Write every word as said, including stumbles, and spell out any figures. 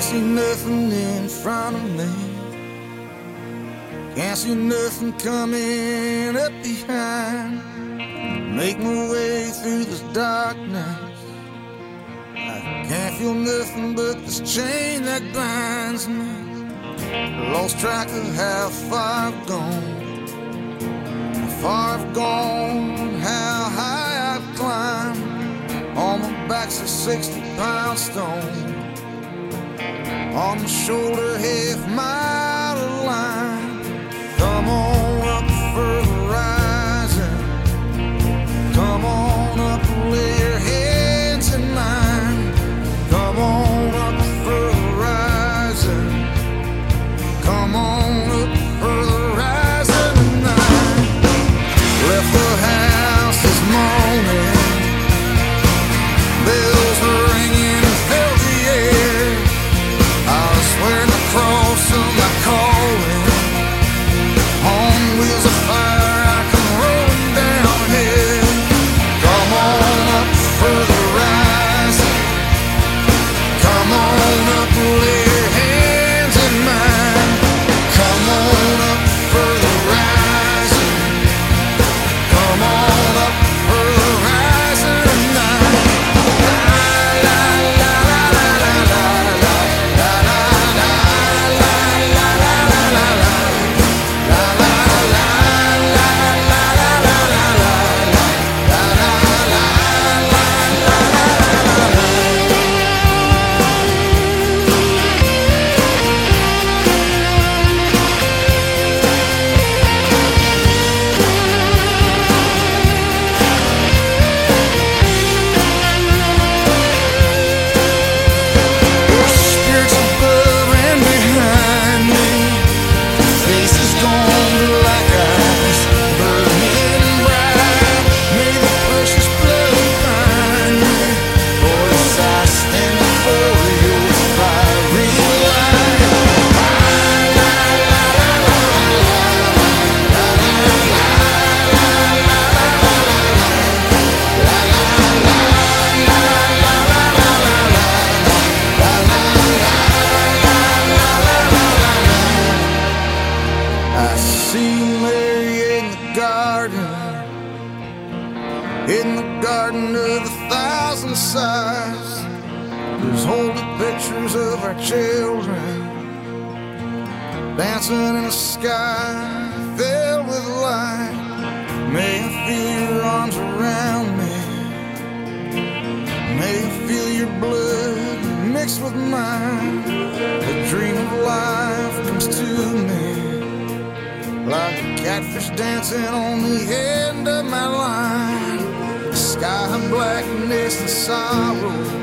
see nothing in front of me. Can't see nothing coming up behind. Make my way through this darkness. I can't feel nothing but this chain that binds me. Lost track of how far I've gone, how far I've gone, how high I've climbed. On my back's a sixty pound stone, on my shoulder half mile of line. Come on up for the rising, come on up and lay your hands in mine. Come on up for the rising, come on up for the rising tonight. Left the house this morning, bells were ringing, filled the air. I was wearing the cross of my calling, on wheels of fire I come rolling down here. Come on up for the rising, come on up and lay your hands in mine. Come on up for the rising, come on up for the rising tonight. In the garden of a thousand sighs, there's holy pictures of our children dancing in a sky filled with light. May I feel your arms around me, may I feel your blood mixed with mine. The dream of life comes to me like a catfish dancing on the end of my line. Sky blackness and sorrow